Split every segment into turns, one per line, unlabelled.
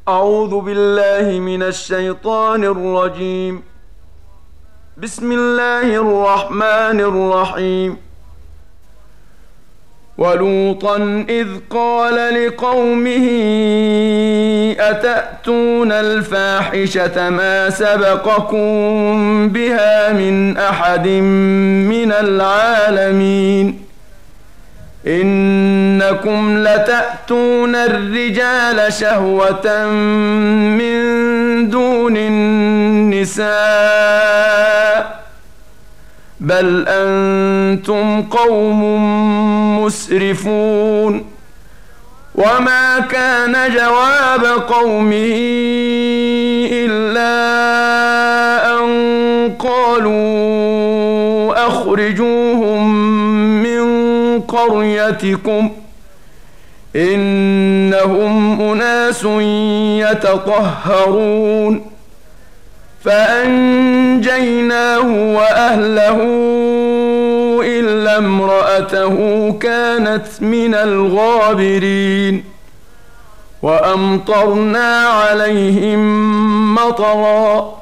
أعوذ بالله من الشيطان الرجيم. بسم الله الرحمن الرحيم. ولوطا إذ قال لقومه أتأتون الفاحشة ما سبقكم بها من أحد من العالمين إنكم لتأتون الرجال شهوة من دون النساء بل أنتم قوم مسرفون. وما كان جواب قومه إلا أن قالوا أخرجوهم من قريتكم إنهم أناس يتطهرون. فأنجيناه وأهله إلا امرأته كانت من الغابرين. وأمطرنا عليهم مطرا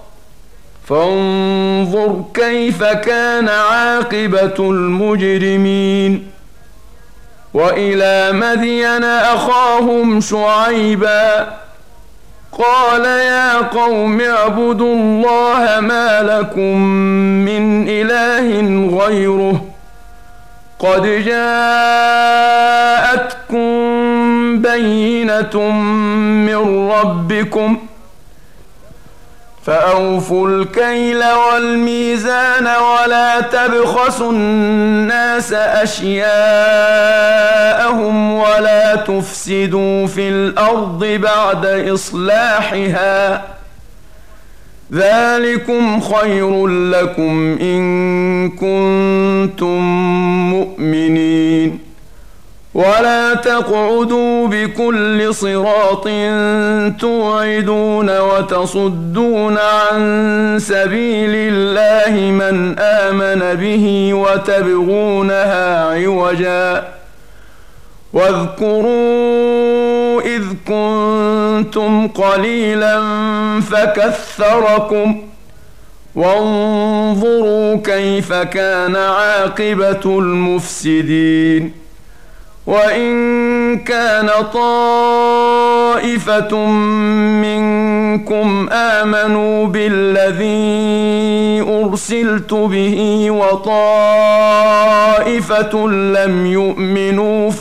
فانظر كيف كان عاقبة المجرمين. وإلى مدين أخاهم شعيبا قال يا قوم اعبدوا الله ما لكم من إله غيره قد جاءتكم بينة من ربكم فأوفوا الكيل والميزان ولا تبخسوا الناس أشياءهم ولا تفسدوا في الأرض بعد إصلاحها ذلكم خير لكم إن كنتم مؤمنين. ولا تقعدوا بكل صراط توعدون وتصدون عن سبيل الله من آمن به وتبغونها عوجا واذكروا إذ كنتم قليلا فكثركم وانظروا كيف كان عاقبة المفسدين. وإن كان طائفة منكم آمنوا بالذي أرسلت به وطائفة لم يؤمنوا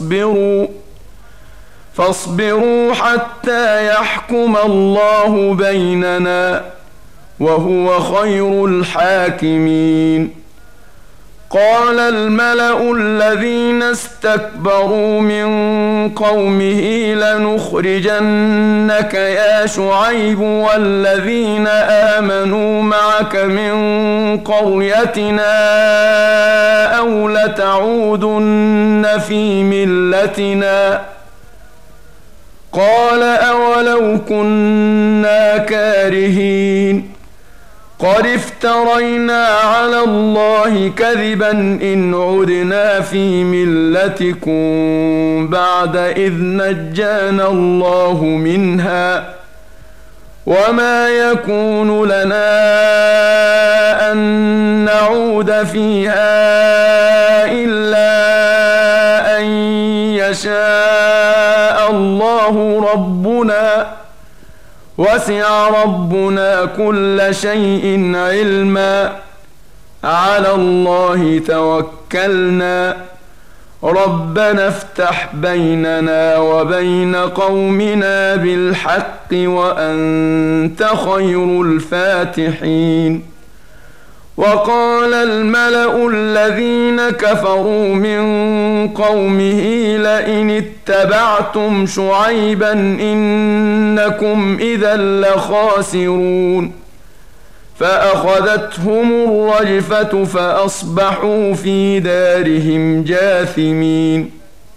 فاصبروا حتى يحكم الله بيننا وهو خير الحاكمين. قال الملأ الذين استكبروا من قومه لنخرجنك يا شعيب والذين آمنوا معك من قريتنا أو لتعودن في ملتنا قال أولو كنا كارهين قد افترينا على الله كذبا إن عدنا في ملتكم بعد إذ نجانا الله منها وما يكون لنا أن نعود فيها إلا أن يشاء الله ربنا وسع ربنا كل شيء علما على الله توكلنا ربنا افتح بيننا وبين قومنا بالحق وأنت خير الفاتحين. وقال الملأ الذين كفروا من قومه لئن اتبعتم شعيبا إنكم إذا لخاسرون. فأخذتهم الرجفة فأصبحوا في دارهم جاثمين.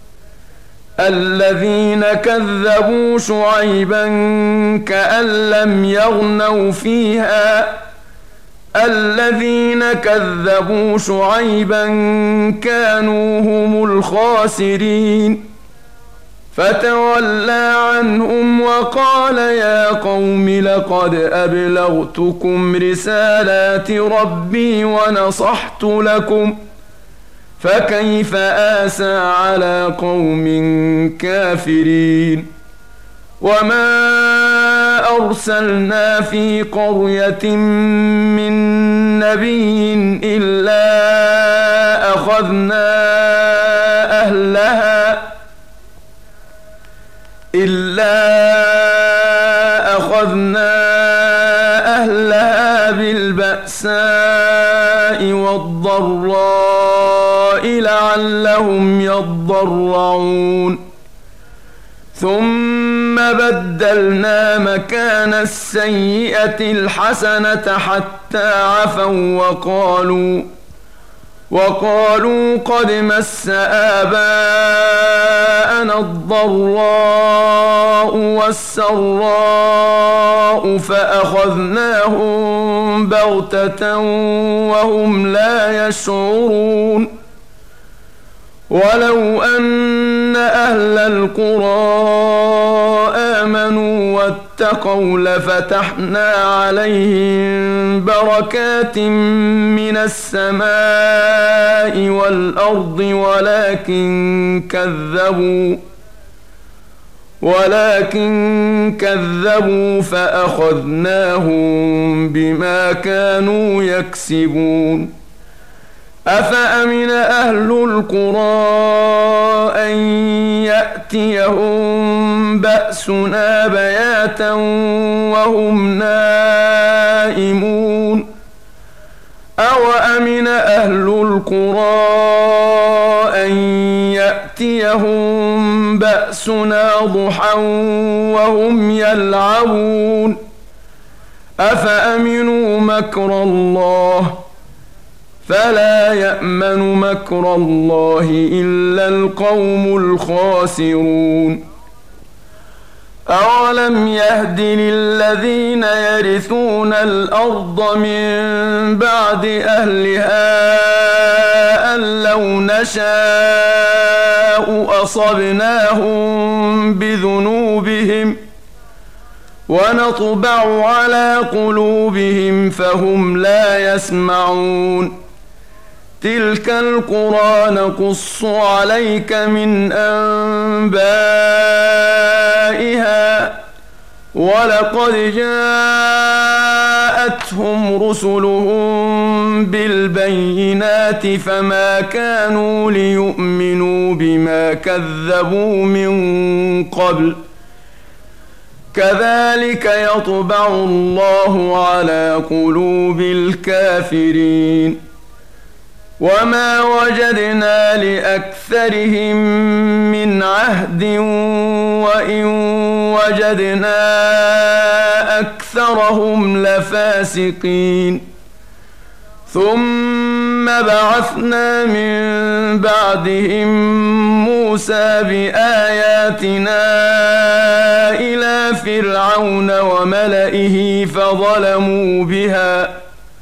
الذين كذبوا شعيبا كأن لم يغنوا فيها الذين كذبوا شعيبا كانوا هم الخاسرين. فتولى عنهم وقال يا قوم لقد أبلغتكم رسالات ربي ونصحت لكم فكيف آسى على قوم كافرين وما أرسلنا في قرية من نبي إلا أخذنا أهلها بالبأساء والضراء لعلهم يضرعون ثم بدلنا مكان السيئة الحسنة حتى عفوا وقالوا قد مس آباءنا الضراء والسراء فأخذناهم بغتة وهم لا يشعرون ولو أن أهل القرى آمنوا واتقوا لفتحنا عليهم بركات من السماء والأرض ولكن كذبوا فأخذناهم بما كانوا يكسبون أفأمن أهل القرى أن يأتيهم بأسنا بياتا وهم نائمون أوأمن أهل القرى أن يأتيهم بأسنا ضحى وهم يلعبون أفأمنوا مكر الله فلا يأمن مكر الله إلا القوم الخاسرون أولم يهد للذين يرثون الأرض من بعد أهلها أن لو نشاء أصبناهم بذنوبهم ونطبع على قلوبهم فهم لا يسمعون تلك القرى نقص عليك من أنبائها ولقد جاءتهم رسلهم بالبينات فما كانوا ليؤمنوا بما كذبوا من قبل كذلك يطبع الله على قلوب الكافرين وما وجدنا لأكثرهم من عهد وإن وجدنا أكثرهم لفاسقين ثم بعثنا من بعدهم موسى بآياتنا إلى فرعون وملئه فظلموا بها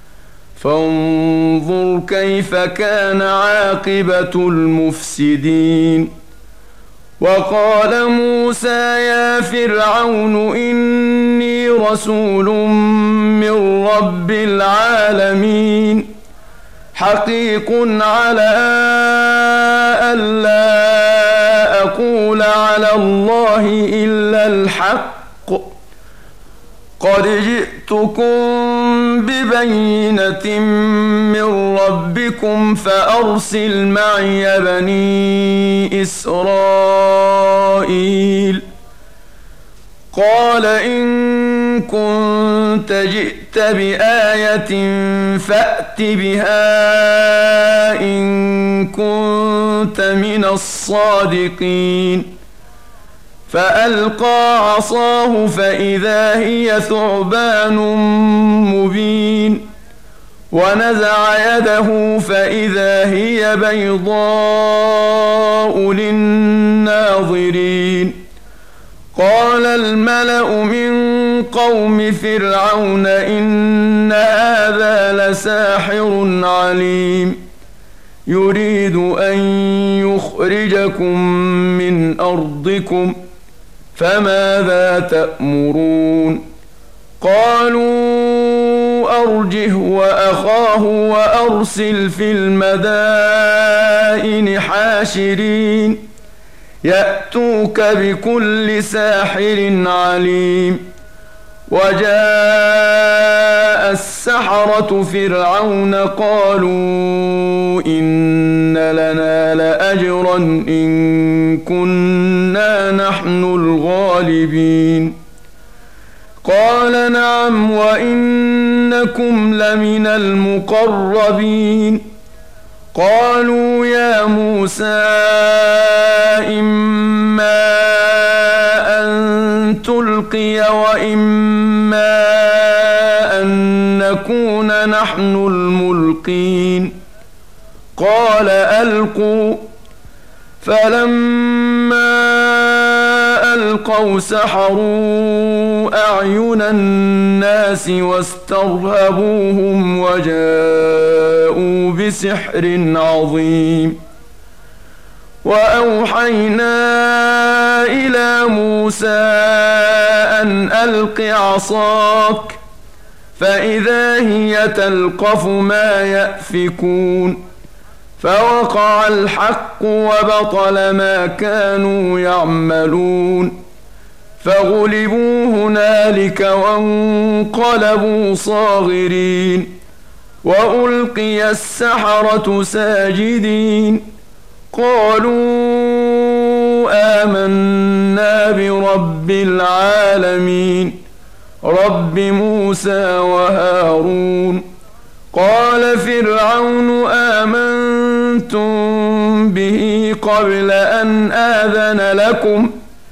فانظر كيف كان عاقبة المفسدين وقال موسى يا فرعون إني رسول من رب العالمين حقيق على ألا أقول على الله إلا الحق قد جئتكم ببينة من ربكم فأرسل معي بني إسرائيل قال إن كنت جئت بآية فأت بها إن كنت من الصادقين فألقى عصاه فإذا هي ثعبان مبين ونزع يده فإذا هي بيضاء للناظرين قال الملأ من قوم فرعون إن هذا لساحر عليم يريد أن يخرجكم من أرضكم فماذا تأمرون قالوا أرجه وأخاه وأرسل في المدائن حاشرين يأتوك بكل ساحر عليم وجاء السحرة فرعون قالوا إن لنا لأجرا إن كنا نحن الغالبين قال نعم وإنكم لمن المقربين قالوا يا موسى إما أن تلقي وإما أن نكون نحن الملقين قال ألقوا فلما ألقوا سحروا أعين الناس واسترهبوهم وجاءوا بسحر عظيم وأوحينا إلى موسى أن ألق عصاك فإذا هي تلقف ما يأفكون فوقع الحق وبطل ما كانوا يعملون فغلبوا هنالك وانقلبوا صاغرين وألقي السحرة ساجدين قالوا آمنا برب العالمين رب موسى وهارون قال فرعون آمنتم به قبل أن آذن لكم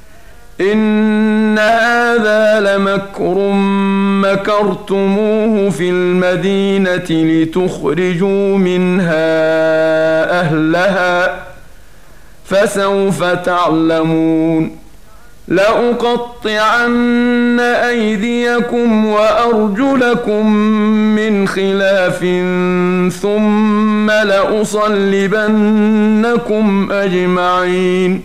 إن هذا لمكر مكرتموه في المدينة لتخرجوا منها أهلها فسوف تعلمون لأقطعن أيديكم وأرجلكم من خلاف ثم لأصلبنكم أجمعين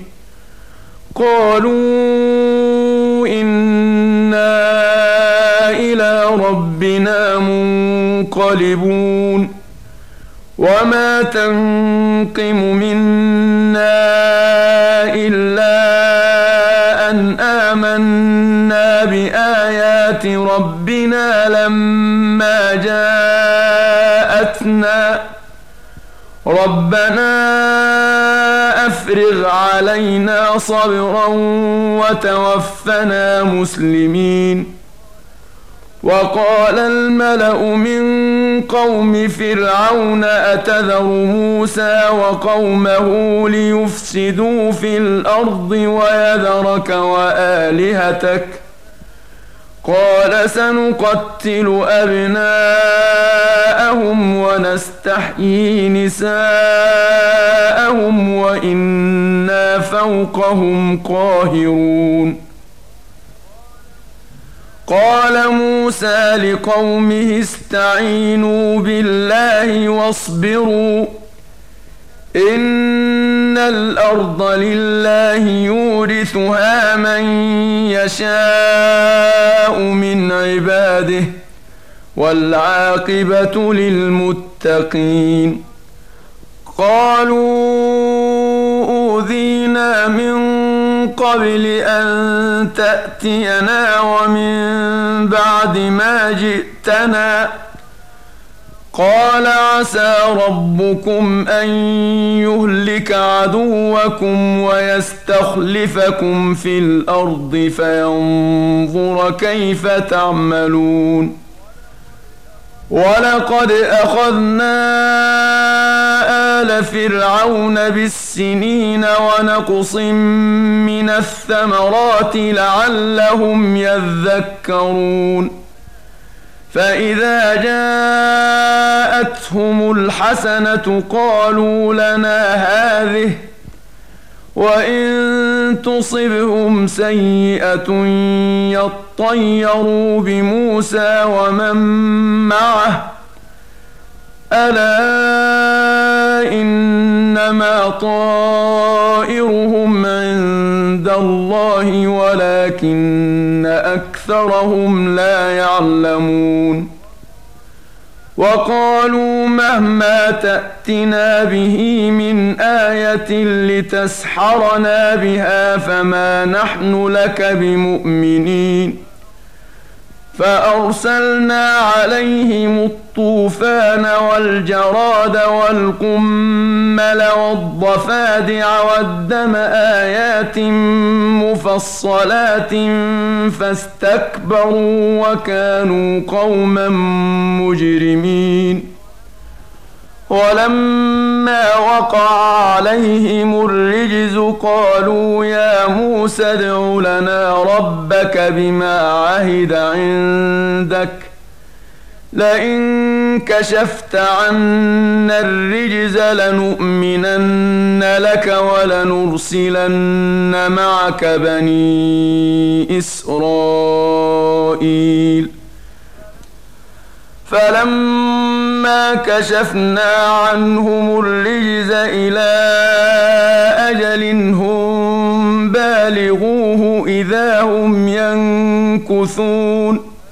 قالوا إنا إلى ربنا منقلبون وما تنقم منا إلا أن آمنا بآيات ربنا لما جاءتنا ربنا أفرغ علينا صبرا وتوفنا مسلمين وقال الملأ من قوم فرعون أتذر موسى وقومه ليفسدوا في الأرض ويذرك وآلهتك قال سنقتل أبناءهم ونستحيي نساءهم وإنا فوقهم قاهرون قال موسى لقومه استعينوا بالله واصبروا إن الأرض لله يورثها من يشاء من عباده والعاقبة للمتقين قالوا أوذينا من قبل أن تأتينا ومن بعد ما جئتنا قال عسى ربكم أن يهلك عدوكم ويستخلفكم في الأرض فينظر كيف تعملون ولقد أخذنا آل فرعون بالسنين ونقص من الثمرات لعلهم يذكرون فإذا جاءتهم الحسنة قالوا لنا هذه وإن تصبهم سيئة يطيروا بموسى ومن معه ألا إنما طائرهم عند الله ولكن أكثرهم لا يعلمون وقالوا مهما تأتنا به من آية لتسحرنا بها فما نحن لك بمؤمنين فأرسلنا عليهم الطوفان والجراد والقمل والضفادع والدم آيات مفصلات فاستكبروا وكانوا قوما مجرمين ولما وقع عليهم الرجز قالوا يا موسى ادع لنا ربك بما عهد عندك لئن كشفت عنا الرجز لنؤمنن لك ولنرسلن معك بني إسرائيل فلما كشفنا عنهم الرجز إلى أجل هم بالغوه إذا هم ينكثون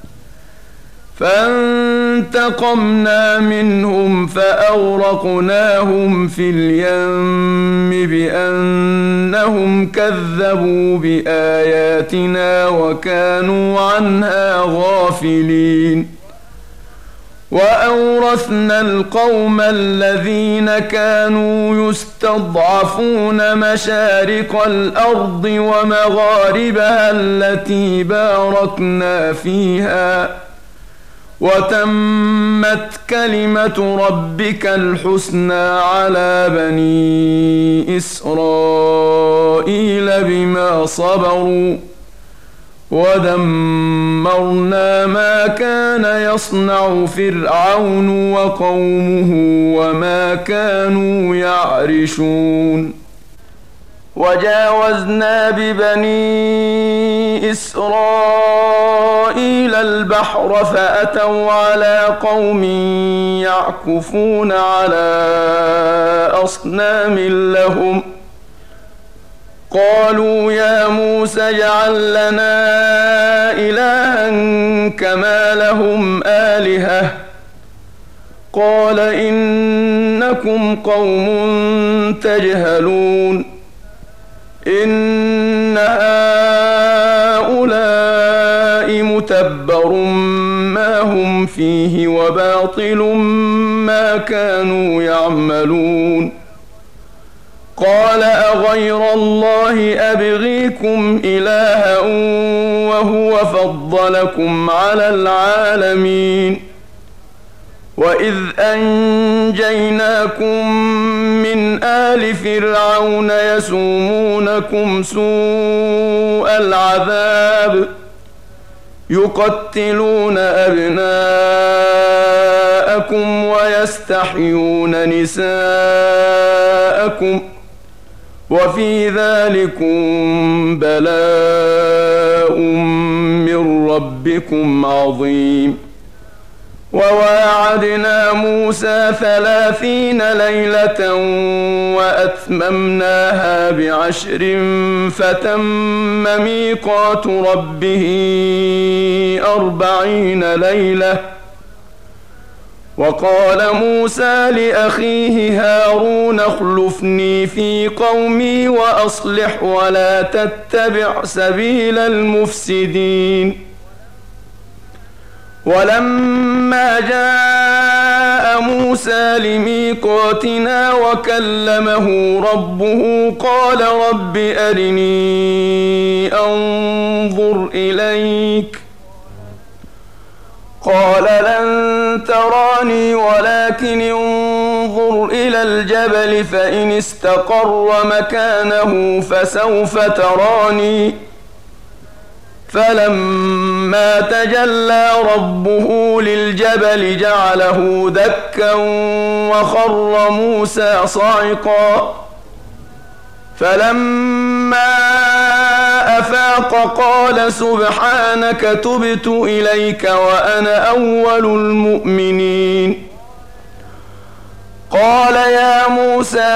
فانتقمنا منهم فأغرقناهم في اليم بأنهم كذبوا بآياتنا وكانوا عنها غافلين وأورثنا القوم الذين كانوا يستضعفون مشارق الأرض ومغاربها التي باركنا فيها وتمت كلمة ربك الحسنى على بني إسرائيل بما صبروا ودمرنا ما كان يصنع فرعون وقومه وما كانوا يعرشون وجاوزنا ببني إسرائيل البحر فأتوا على قوم يعكفون على أصنام لهم قالوا يا موسى اجعل لنا إلها كما لهم آلهة قال إنكم قوم تجهلون إن هؤلاء متبر ما هم فيه وباطل ما كانوا يعملون قال أغير الله أبغيكم إلها وهو فضلكم على العالمين وإذ أنجيناكم من آل فرعون يسومونكم سوء العذاب يقتلون أبناءكم ويستحيون نساءكم وفي ذلكم بلاء من ربكم عظيم وواعدنا موسى 30 ليلة وأتممناها ب10 فتم ميقات ربه 40 ليلة وقال موسى لأخيه هارون اخلفني في قومي وأصلح ولا تتبع سبيل المفسدين ولما جاء موسى لميقاتنا وكلمه ربه قال رب أرني أنظر إليك قال لن تراني ولكن انظر إلى الجبل فإن استقر مكانه فسوف تراني فلما تجلى ربه للجبل جعله دكا وخر موسى صعقا فلما أفاق قال سبحانك تبت إليك وأنا أول المؤمنين قال يا موسى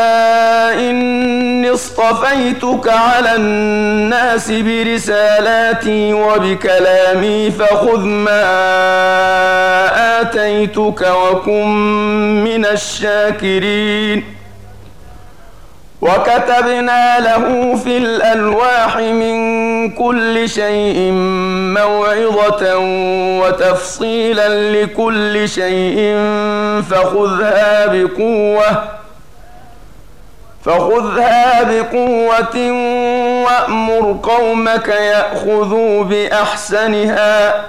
إني اصطفيتك على الناس برسالاتي وبكلامي فخذ ما آتيتك وكن من الشاكرين. وكتبنا له في الألواح من كل شيء موعظة وتفصيلا لكل شيء فخذها بقوة وأمر قومك يأخذوا بأحسنها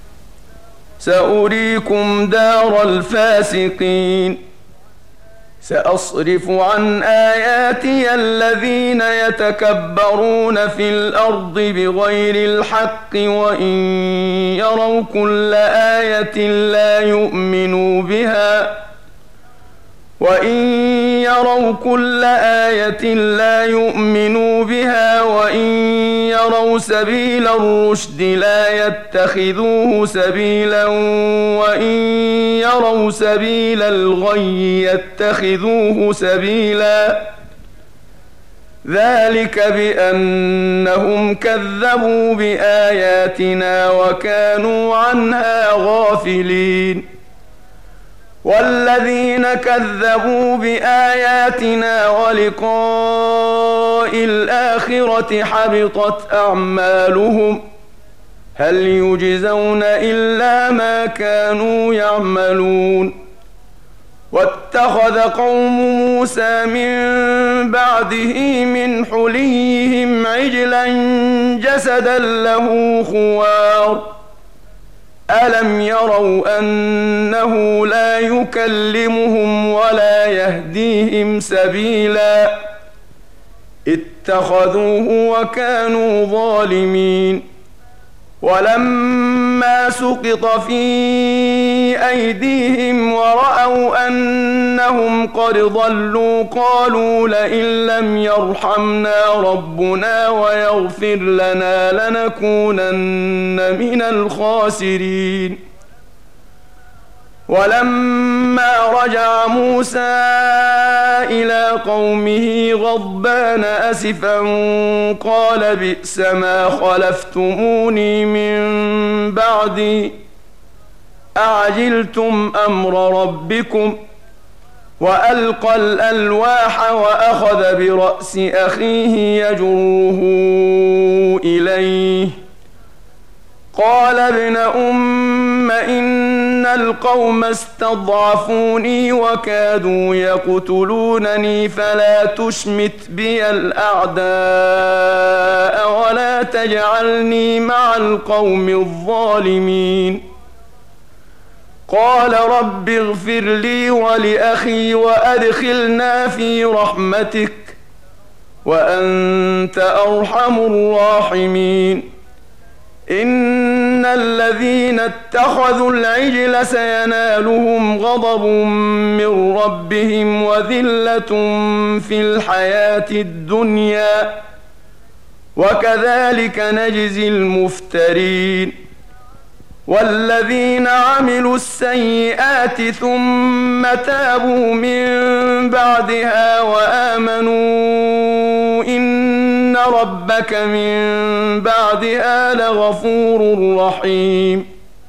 سأريكم دار الفاسقين. سأصرف عن آياتي الذين يتكبرون في الأرض بغير الحق وإن يروا كل آية لا يؤمنوا بها وإن يروا سبيل الرشد لا يتخذوه سبيلا وإن يروا سبيل الغي يتخذوه سبيلا ذلك بأنهم كذبوا بآياتنا وكانوا عنها غافلين. والذين كذبوا بآياتنا ولقاء الآخرة حبطت أعمالهم هل يجزون إلا ما كانوا يعملون. واتخذ قوم موسى من بعده من حليهم عجلا جسدا له خوار ألم يروا أنه لا يكلمهم ولا يهديهم سبيلا اتخذوه وكانوا ظالمين. ولما سقط في أيديهم ورأوا أنهم قد ضلوا قالوا لئن لم يرحمنا ربنا ويغفر لنا لنكونن من الخاسرين. ولما رجع موسى إلى قومه غضبان أسفا قال بئس ما خلفتموني من بعدي أعجلتم أمر ربكم وألقى الألواح وأخذ برأس أخيه يجره إليه قال ابن أم إن القوم استضعفوني وكادوا يقتلونني فلا تشمت بي الأعداء ولا تجعلني مع القوم الظالمين. قال رب اغفر لي ولأخي وأدخلنا في رحمتك وأنت أرحم الراحمين. إن الذين اتخذوا العجل سينالهم غضب من ربهم وذلة في الحياة الدنيا وكذلك نجزي المفترين. والذين عملوا السيئات ثم تابوا من بعدها وآمنوا إن ربك من بعدها لغفور رحيم.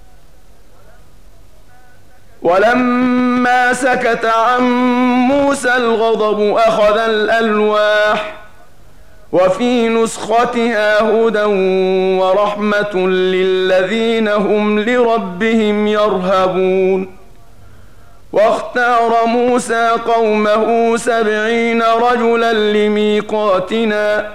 ولما سكت عن موسى الغضب أخذ الألواح وفي نسختها هدى ورحمة للذين هم لربهم يرهبون. واختار موسى قومه 70 رجلا لميقاتنا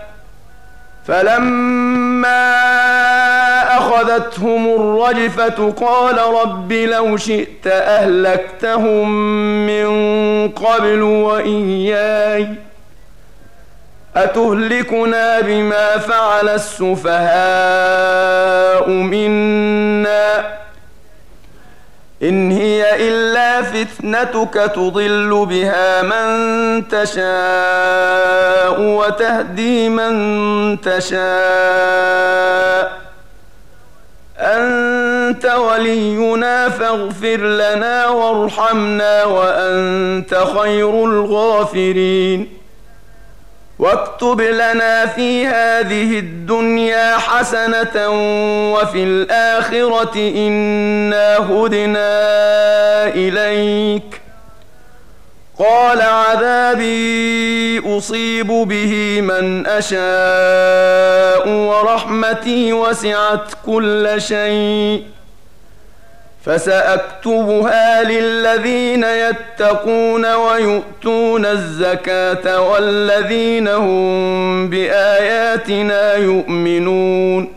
فلما أخذتهم الرجفة قال رب لو شئت أهلكتهم من قبل وإياي أتهلكنا بما فعل السفهاء منا إن هي إلا فتنتك تضل بها من تشاء وتهدي من تشاء أنت أنت ولينا فاغفر لنا وارحمنا وأنت خير الغافرين واكتب لنا في هذه الدنيا حسنة وفي الآخرة إنا هدنا إليك قال عذابي أصيب به من أشاء ورحمتي وسعت كل شيء فسأكتبها للذين يتقون ويؤتون الزكاة والذين هم بآياتنا يؤمنون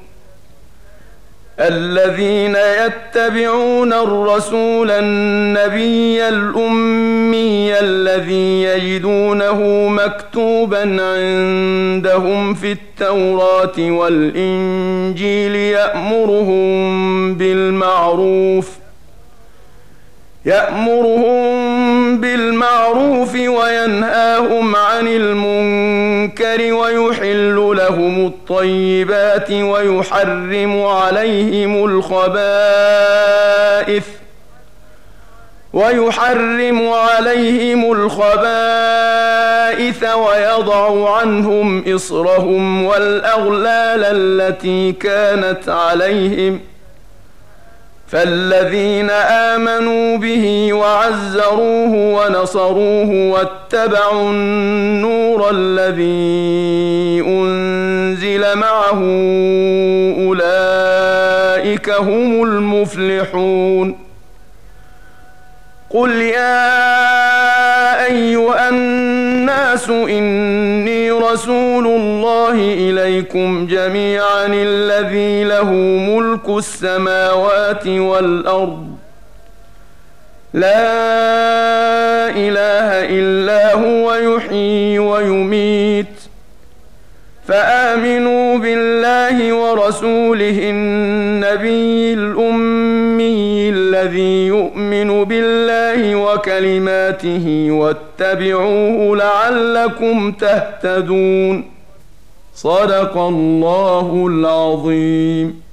الذين يتبعون الرسول النبي الأمي الذي يجدونه مكتوبا عندهم في التوراة والإنجيل يأمرهم بالمعروف وينهاهم عن المنكر ويحل ويحرم عليهم الخبائث ويضع عنهم إصرهم والأغلال التي كانت عليهم فالذين آمنوا به وعزروه ونصروه واتبعوا النور الذي أنزل معه أولئك هم المفلحون قل يا أيها الناس إني رسول الله إليكم جميعا الذي له ملك السماوات والأرض لا إله إلا هو يحيي ويميت فآمنوا بالله ورسوله النبي الأمي الذي يؤمن بالله وكلماته واتبعوه لعلكم تهتدون صدق الله العظيم.